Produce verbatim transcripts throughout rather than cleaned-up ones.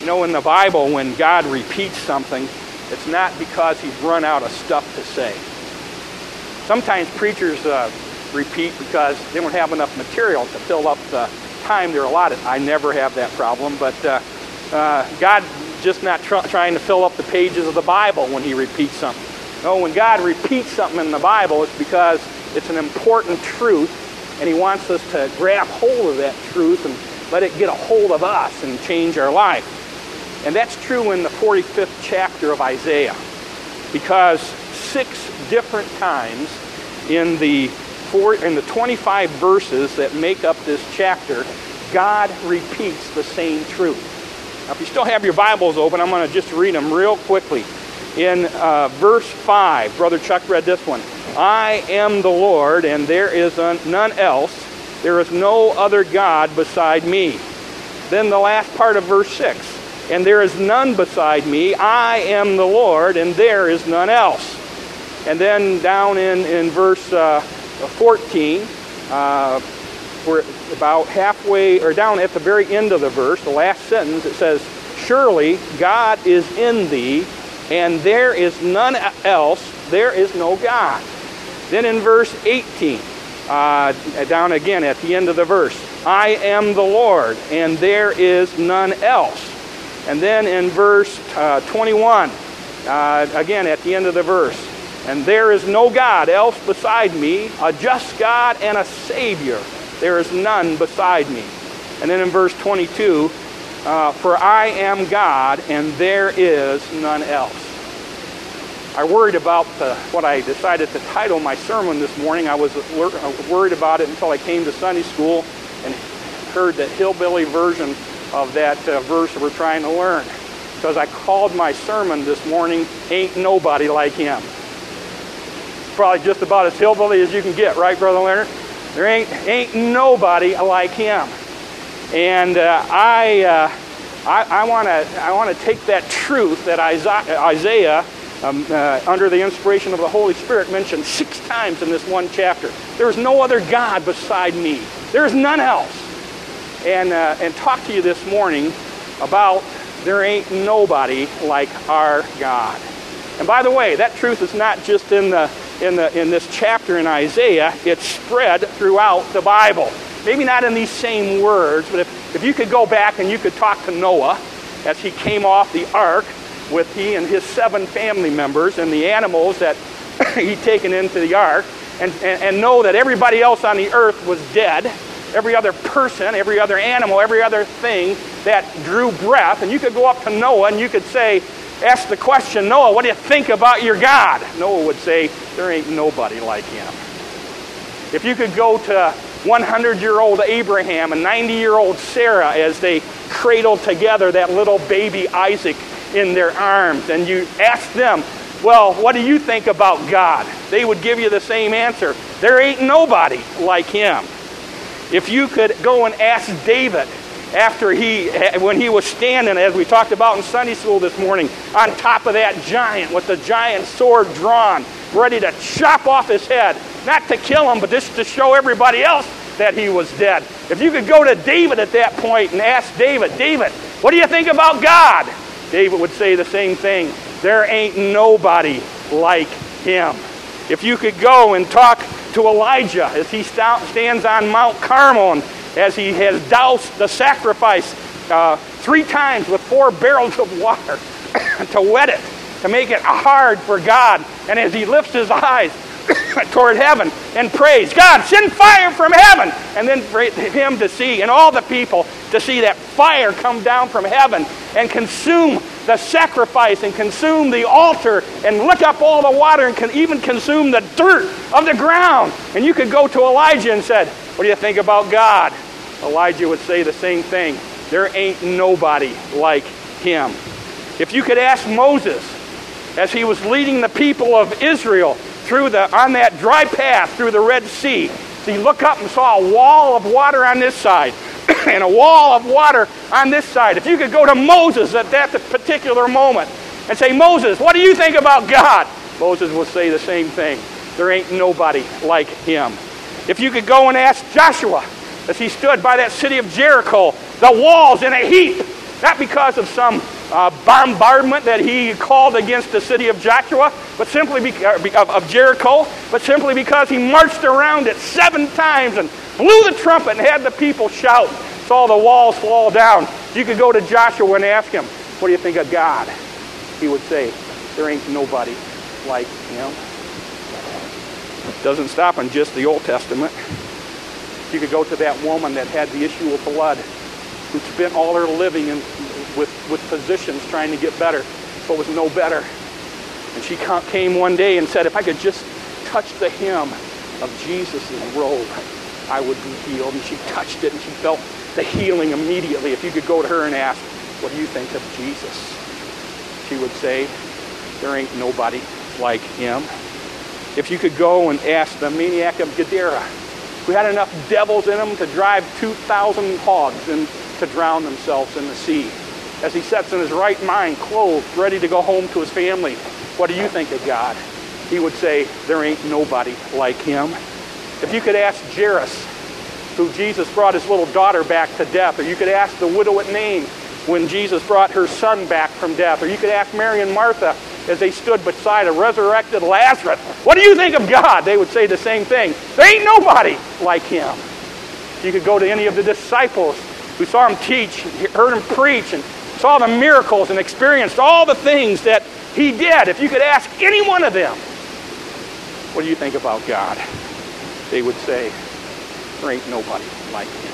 know, in the Bible, when God repeats something, it's not because he's run out of stuff to say. Sometimes preachers uh, repeat because they don't have enough material to fill up the time they're allotted. I never have that problem, but uh, uh, God just not tr- trying to fill up the pages of the Bible when he repeats something. No, when God repeats something in the Bible, it's because it's an important truth, and he wants us to grab hold of that truth and let it get a hold of us and change our life. And that's true in the forty-fifth chapter of Isaiah, because six different times in the four, in the twenty-five verses that make up this chapter, God repeats the same truth. Now, if you still have your Bibles open, I'm going to just read them real quickly. In uh, verse five, Brother Chuck read this one. I am the Lord, and there is none else. There is no other God beside me. Then the last part of verse six. And there is none beside me. I am the Lord, and there is none else. And then down in, in verse uh, fourteen, uh, we're about halfway, or down at the very end of the verse, the last sentence, it says, surely God is in thee, and there is none else, there is no God. Then in verse eighteen, uh, down again at the end of the verse, I am the Lord, and there is none else. And then in verse uh, twenty-one, uh, again at the end of the verse, and there is no God else beside me, a just God and a Savior. There is none beside me. And then in verse twenty-two, uh, for I am God, and there is none else. I worried about the, what I decided to title my sermon this morning. I was worried about it until I came to Sunday school and heard the hillbilly version of that uh, verse that we're trying to learn. Because I called my sermon this morning, Ain't Nobody Like Him. Probably just about as hillbilly as you can get, right, Brother Leonard? There ain't ain't nobody like him. And uh, I uh, I want to I want to take that truth that Isaiah, Isaiah um, uh, under the inspiration of the Holy Spirit, mentioned six times in this one chapter. There is no other God beside me. There is none else. And uh, and talk to you this morning about there ain't nobody like our God. And by the way, that truth is not just in the in the in this chapter in Isaiah. It's spread throughout the Bible. Maybe not in these same words, but if, if you could go back and you could talk to Noah as he came off the ark with he and his seven family members and the animals that he'd taken into the ark, and, and, and know that everybody else on the earth was dead. Every other person, every other animal, every other thing that drew breath. And you could go up to Noah and you could say, ask the question, Noah, what do you think about your God? Noah would say, there ain't nobody like him. If you could go to one hundred-year-old Abraham and ninety-year-old Sarah as they cradled together that little baby Isaac in their arms, and you ask them, well, what do you think about God? They would give you the same answer. There ain't nobody like him. If you could go and ask David after he, when he was standing, as we talked about in Sunday school this morning, on top of that giant with the giant sword drawn, ready to chop off his head, not to kill him, but just to show everybody else that he was dead. If you could go to David at that point and ask David, David, what do you think about God? David would say the same thing. There ain't nobody like him. If you could go and talk to Elijah as he stands on Mount Carmel and as he has doused the sacrifice uh, three times with four barrels of water to wet it, to make it hard for God. And as he lifts his eyes toward heaven and prays, God, send fire from heaven. And then for him to see, and all the people to see that fire come down from heaven and consume the sacrifice and consume the altar and lick up all the water and can even consume the dirt of the ground. And you could go to Elijah and said, what do you think about God? Elijah would say the same thing. There ain't nobody like him. If you could ask Moses, as he was leading the people of Israel through the on that dry path through the Red Sea, so he looked up and saw a wall of water on this side and a wall of water on this side. If you could go to Moses at that particular moment and say, Moses, what do you think about God? Moses will say the same thing. There ain't nobody like him. If you could go and ask Joshua, as he stood by that city of Jericho, the walls in a heap, Not because of some uh, bombardment that he called against the city of Joshua, but simply be, uh, of, of Jericho, but simply because he marched around it seven times and blew the trumpet and had the people shout. Saw the walls fall down. You could go to Joshua and ask him, what do you think of God? He would say, there ain't nobody like him. Doesn't stop in just the Old Testament. You could go to that woman that had the issue of blood, who spent all her living in, with, with physicians trying to get better, but was no better. And she came one day and said, if I could just touch the hem of Jesus' robe, I would be healed. And she touched it and she felt the healing immediately. If you could go to her and ask, what do you think of Jesus? She would say, there ain't nobody like him. If you could go and ask the maniac of Gadara, who had enough devils in him to drive two thousand hogs and to drown themselves in the sea, as he sits in his right mind, clothed, ready to go home to his family, what do you think of God? He would say, there ain't nobody like him. If you could ask Jairus, who Jesus brought his little daughter back to death, or you could ask the widow at Nain when Jesus brought her son back from death, or you could ask Mary and Martha as they stood beside a resurrected Lazarus, what do you think of God? They would say the same thing. There ain't nobody like him. You could go to any of the disciples who saw him teach, heard him preach, and saw the miracles and experienced all the things that he did. If you could ask any one of them, what do you think about God? They would say, there ain't nobody like him.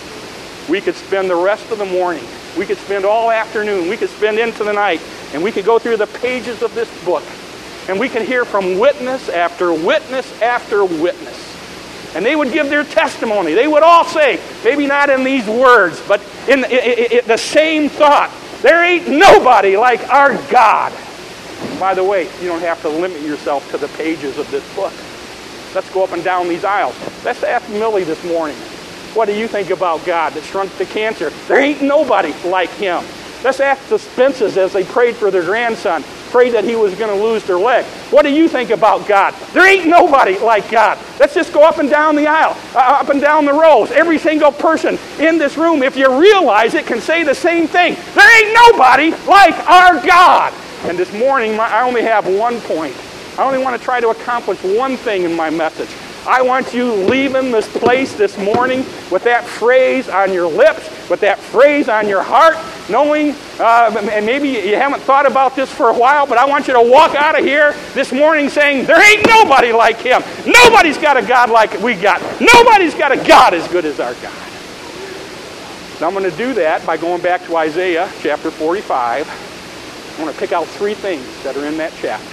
We could spend the rest of the morning, we could spend all afternoon, we could spend into the night, and we could go through the pages of this book, and we could hear from witness after witness after witness. And they would give their testimony. They would all say, maybe not in these words, but in, in, in, in the same thought, there ain't nobody like our God. By the way, you don't have to limit yourself to the pages of this book. Let's go up and down these aisles. Let's ask Millie this morning, what do you think about God that shrunk to cancer? There ain't nobody like him. Let's ask the Spences as they prayed for their grandson, prayed that he was going to lose their leg. What do you think about God? There ain't nobody like God. Let's just go up and down the aisle, uh, up and down the rows. Every single person in this room, if you realize it, can say the same thing. There ain't nobody like our God. And this morning, I only have one point. I only want to try to accomplish one thing in my message. I want you leaving this place this morning with that phrase on your lips, with that phrase on your heart, knowing, uh, and maybe you haven't thought about this for a while, but I want you to walk out of here this morning saying, there ain't nobody like him. Nobody's got a God like we got. Nobody's got a God as good as our God. So I'm going to do that by going back to Isaiah chapter forty-five. I want to pick out three things that are in that chapter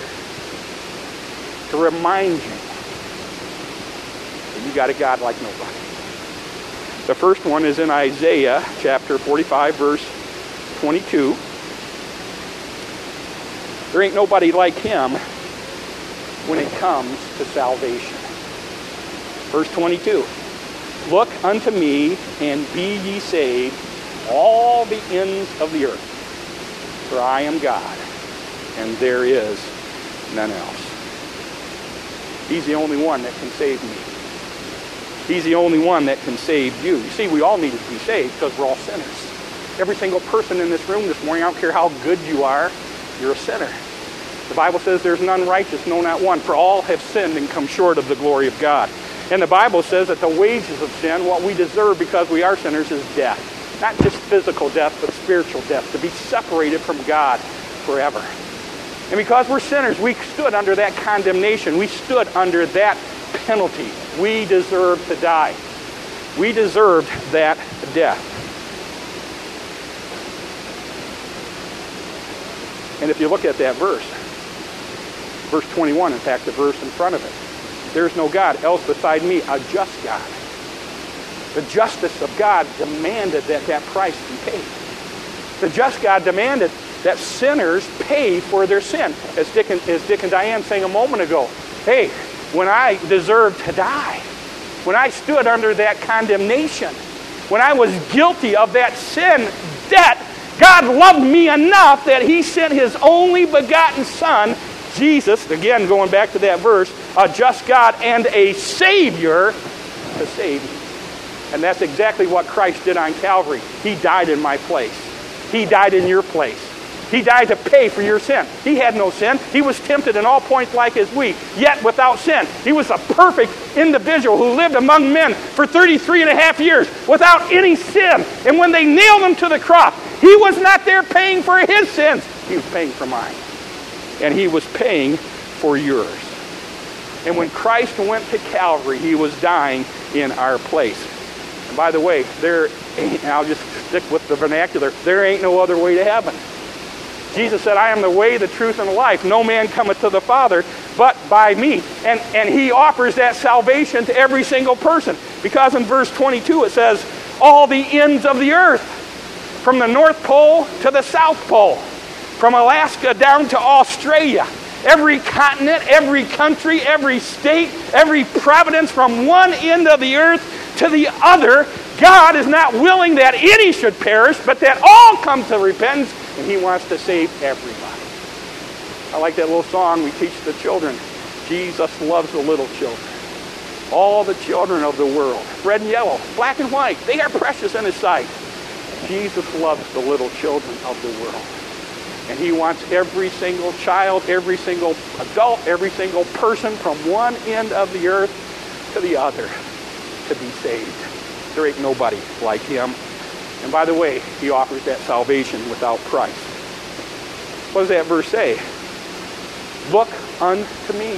to remind you that you got a God like nobody. The first one is in Isaiah chapter forty-five, verse twenty-two. There ain't nobody like him when it comes to salvation. Verse twenty-two. Look unto me and be ye saved, all the ends of the earth. For I am God, and there is none else. He's the only one that can save me. He's the only one that can save you. You see, we all need to be saved because we're all sinners. Every single person in this room this morning, I don't care how good you are, you're a sinner. The Bible says there's none righteous, no, not one. For all have sinned and come short of the glory of God. And the Bible says that the wages of sin, what we deserve because we are sinners, is death. Not just physical death, but spiritual death, to be separated from God forever. And because we're sinners, we stood under that condemnation. We stood under that penalty. We deserved to die. We deserved that death. And if you look at that verse, verse twenty-one, in fact, the verse in front of it, there is no God else beside me, a just God. The justice of God demanded that that price be paid. The just God demanded that sinners pay for their sin. As Dick and, as Dick and Diane sang a moment ago, hey, when I deserved to die, when I stood under that condemnation, when I was guilty of that sin debt, God loved me enough that he sent his only begotten Son, Jesus, again going back to that verse, a just God and a Savior to save me. And that's exactly what Christ did on Calvary. He died in my place. He died in your place. He died to pay for your sin. He had no sin. He was tempted in all points like as we, yet without sin. He was a perfect individual who lived among men for thirty-three and a half years without any sin. And when they nailed him to the cross, he was not there paying for his sins. He was paying for mine. And he was paying for yours. And when Christ went to Calvary, he was dying in our place. And by the way, there, and I'll just stick with the vernacular, there ain't no other way to heaven. Jesus said, I am the way, the truth, and the life. No man cometh to the Father but by me. And, and he offers that salvation to every single person. Because in verse twenty-two it says, all the ends of the earth, from the North Pole to the South Pole, from Alaska down to Australia, every continent, every country, every state, every province, from one end of the earth to the other, God is not willing that any should perish, but that all come to repentance. And he wants to save everybody. I like that little song we teach the children. Jesus loves the little children. All the children of the world, red and yellow, black and white, they are precious in his sight. Jesus loves the little children of the world. And he wants every single child, every single adult, every single person from one end of the earth to the other to be saved. There ain't nobody like him. And by the way, he offers that salvation without price. What does that verse say? Look unto me.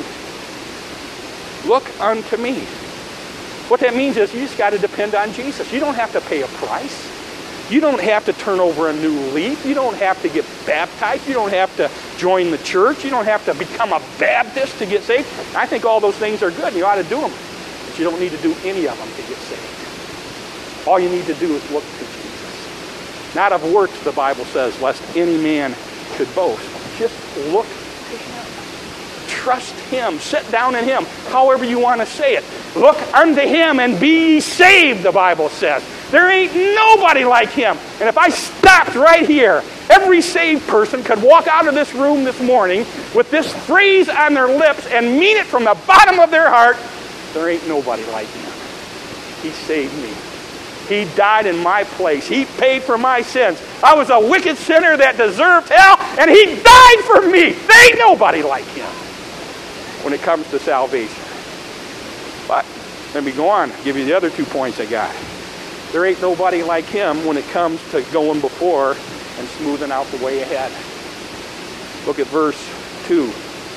Look unto me. What that means is you just got to depend on Jesus. You don't have to pay a price. You don't have to turn over a new leaf. You don't have to get baptized. You don't have to join the church. You don't have to become a Baptist to get saved. I think all those things are good, and you ought to do them. But you don't need to do any of them to get saved. All you need to do is look to Jesus. Not of works, the Bible says, lest any man should boast. Just look to him. Trust him. Sit down in him. However you want to say it. Look unto him and be saved, the Bible says. There ain't nobody like him. And if I stopped right here, every saved person could walk out of this room this morning with this phrase on their lips and mean it from the bottom of their heart. There ain't nobody like him. He saved me. He died in my place. He paid for my sins. I was a wicked sinner that deserved hell, and he died for me. There ain't nobody like him when it comes to salvation. But let me go on, give you the other two points I got. There ain't nobody like him when it comes to going before and smoothing out the way ahead. Look at verse two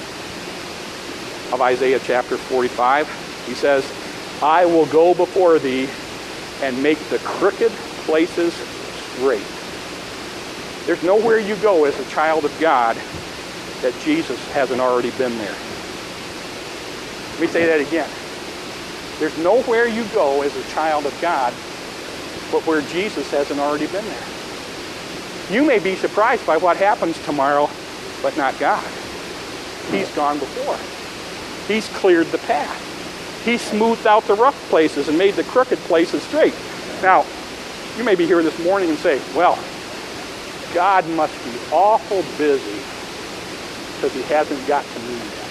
of Isaiah chapter forty-five. He says, I will go before thee and make the crooked places straight. There's nowhere you go as a child of God that Jesus hasn't already been there. Let me say that again. There's nowhere you go as a child of God but where Jesus hasn't already been there. You may be surprised by what happens tomorrow, but not God. He's gone before. He's cleared the path. He smoothed out the rough places and made the crooked places straight. Now, you may be here this morning and say, well, God must be awful busy because he hasn't got to me yet.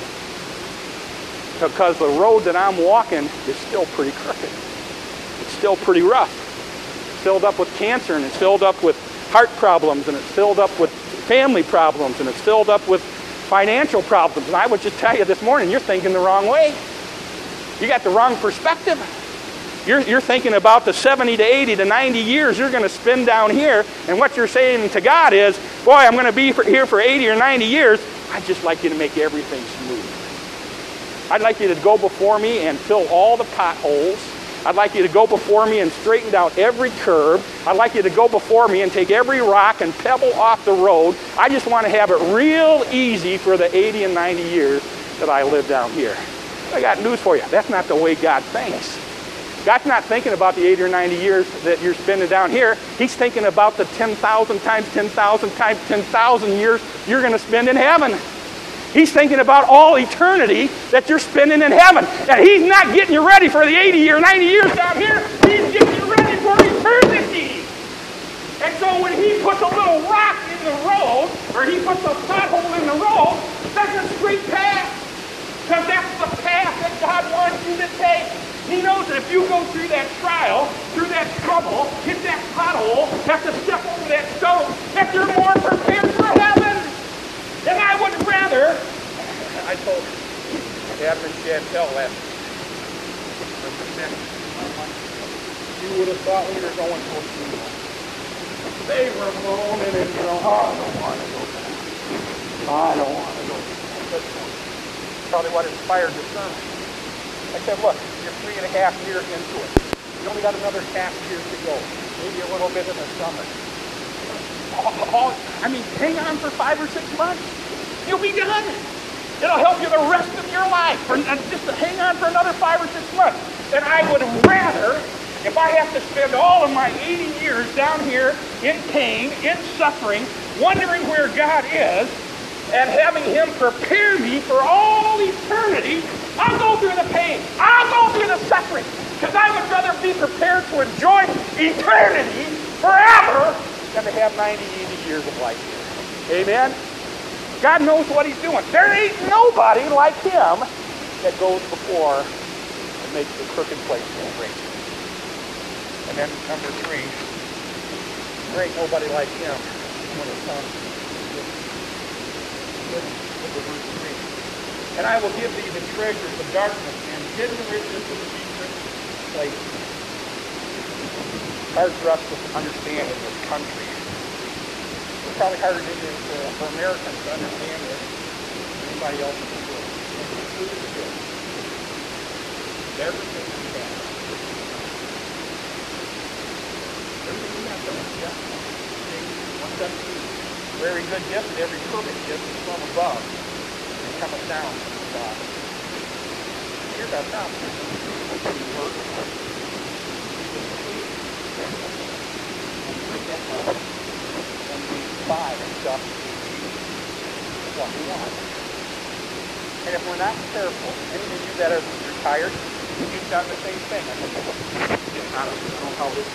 Because the road that I'm walking is still pretty crooked. It's still pretty rough. It's filled up with cancer, and it's filled up with heart problems, and it's filled up with family problems, and it's filled up with financial problems. And I would just tell you this morning, you're thinking the wrong way. You got the wrong perspective. You're, you're thinking about the seventy to eighty to ninety years you're going to spend down here, and what you're saying to God is, boy, I'm going to be for, here for eighty or ninety years. I'd just like you to make everything smooth. I'd like you to go before me and fill all the potholes. I'd like you to go before me and straighten out every curb. I'd like you to go before me and take every rock and pebble off the road. I just want to have it real easy for the eighty and ninety years that I live down here. I got news for you. That's not the way God thinks. God's not thinking about the eighty or ninety years that you're spending down here. He's thinking about the ten thousand times ten thousand times ten thousand years you're going to spend in heaven. He's thinking about all eternity that you're spending in heaven. And he's not getting you ready for the eighty or ninety years down here. He's getting you ready for eternity. And so when he puts a little rock in the road, or he puts a pothole in the road, that's a straight path. Because that's the path that God wants you to take. He knows that if you go through that trial, through that trouble, hit that pothole, have to step over that stone, that you're more prepared for heaven. And I would rather, I told Adam and Chantel last you would have thought we were going to a funeral. They were moaning and going, oh, I don't want to go back. I don't want to go back. That's probably what inspired the sermon. I said, look, you're three and a half years into it. You only got another half year to go. Maybe a little bit in the summer. All, all, I mean, hang on for five or six months. You'll be done. It'll help you the rest of your life. For, just to hang on for another five or six months. And I would rather, if I have to spend all of my eighty years down here in pain, in suffering, wondering where God is, and having Him prepare me for all eternity, I'll go through the pain. I'll go through the suffering. Because I would rather be prepared to enjoy eternity forever than to have ninety, eighty years of life here. Amen? God knows what He's doing. There ain't nobody like Him that goes before and makes the crooked place straight. And then number three, there ain't nobody like Him when it comes to verse three. And I will give thee the treasures of darkness and hidden riches of secret places. Hard for us to understand in this country. It's probably harder to, uh, for Americans to understand this than anybody else in the world. Everything we have. Everything we have done, yeah. one seventeen. Very good gift, and every perfect gift is from above and cometh down from God. Here's our problem. We work. And we buy stuff what we want. And if we're not careful, any of you that are retired, you've done the same thing. I don't know how this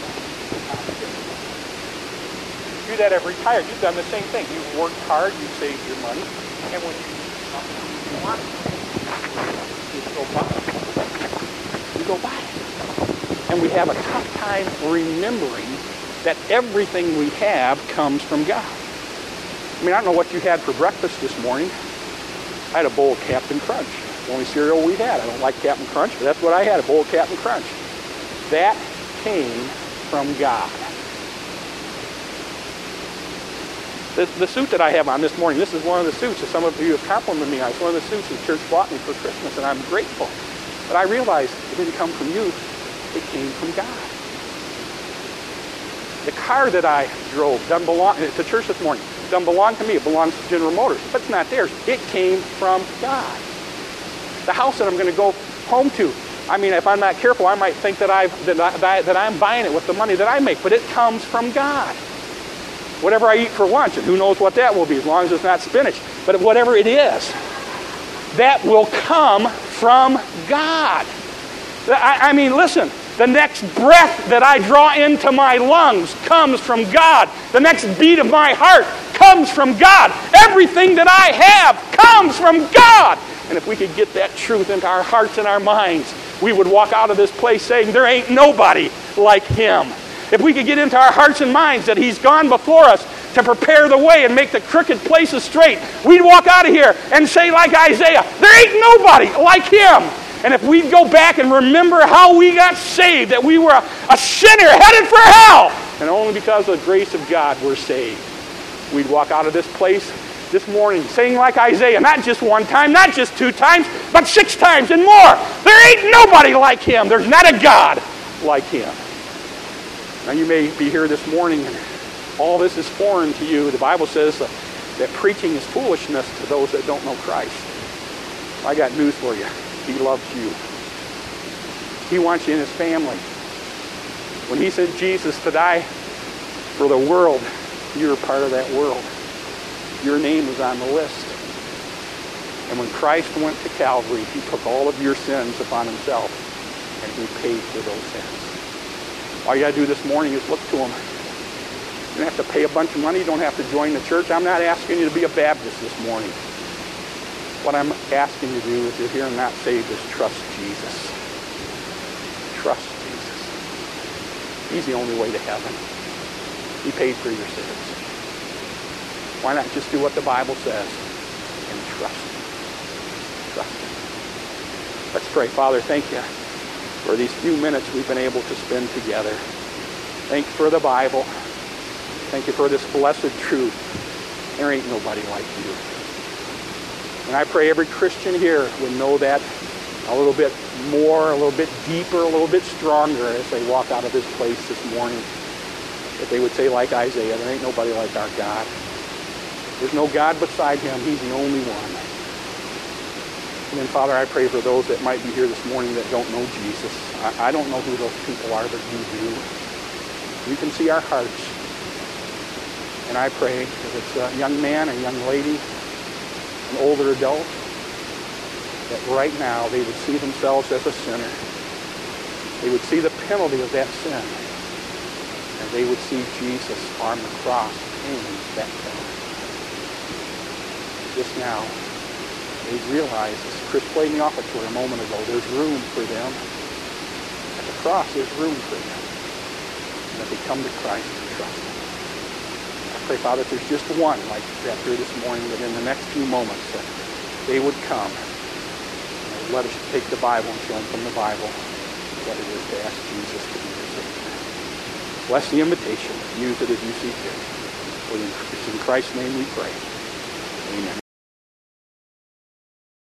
you that have retired, you've done the same thing. You've worked hard, you've saved your money, and when you, you want it, you go buy it. You go buy it. And we have a tough time remembering that everything we have comes from God. I mean, I don't know what you had for breakfast this morning. I had a bowl of Captain Crunch. The only cereal we had. I don't like Captain Crunch, but that's what I had, a bowl of Captain Crunch. That came from God. The, the suit that I have on this morning, this is one of the suits that some of you have complimented me on. It's one of the suits the church bought me for Christmas, and I'm grateful. But I realized it didn't come from you. It came from God. The car that I drove doesn't belong to church this morning. It doesn't belong to me. It belongs to General Motors. But it's not theirs. It came from God. The house that I'm going to go home to, I mean, if I'm not careful, I might think that, I've, that, I, that I'm buying it with the money that I make. But it comes from God. Whatever I eat for lunch, and who knows what that will be, as long as it's not spinach. But whatever it is, that will come from God. I, I mean, listen, the next breath that I draw into my lungs comes from God. The next beat of my heart comes from God. Everything that I have comes from God. And if we could get that truth into our hearts and our minds, we would walk out of this place saying, there ain't nobody like Him. If we could get into our hearts and minds that He's gone before us to prepare the way and make the crooked places straight, we'd walk out of here and say like Isaiah, there ain't nobody like Him. And if we'd go back and remember how we got saved, that we were a, a sinner headed for hell, and only because of the grace of God we're saved, we'd walk out of this place this morning saying like Isaiah, not just one time, not just two times, but six times and more. There ain't nobody like Him. There's not a God like Him. Now you may be here this morning and all this is foreign to you. The Bible says that, that preaching is foolishness to those that don't know Christ. I got news for you. He loves you. He wants you in His family. When He sent Jesus to die for the world, you're part of that world. Your name was on the list. And when Christ went to Calvary, He took all of your sins upon Himself and He paid for those sins. All you got to do this morning is look to Him. You don't have to pay a bunch of money. You don't have to join the church. I'm not asking you to be a Baptist this morning. What I'm asking you to do, if you're here and not saved, is trust Jesus. Trust Jesus. He's the only way to heaven. He paid for your sins. Why not just do what the Bible says and trust him? Trust him. Let's pray. Father, thank you for these few minutes we've been able to spend together. Thank you for the Bible. Thank you for this blessed truth. There ain't nobody like you. And I pray every Christian here would know that a little bit more, a little bit deeper, a little bit stronger as they walk out of this place this morning. That they would say like Isaiah, there ain't nobody like our God. There's no God beside him. He's the only one. And then, Father, I pray for those that might be here this morning that don't know Jesus. I, I don't know who those people are, but you do. You can see our hearts. And I pray if it's a young man, a young lady, an older adult, that right now they would see themselves as a sinner. They would see the penalty of that sin. And they would see Jesus on the cross paying that penalty. Just now, they realize, as Chris played in the offertory a moment ago, there's room for them. At the cross, there's room for them. And that they come to Christ and trust him. I pray, Father, if there's just one like that here this morning, that in the next few moments that they would come and let us take the Bible and show them from the Bible what it is to ask Jesus to be your Savior. Bless the invitation. Use it as you see fit. For it's in Christ's name we pray. Amen.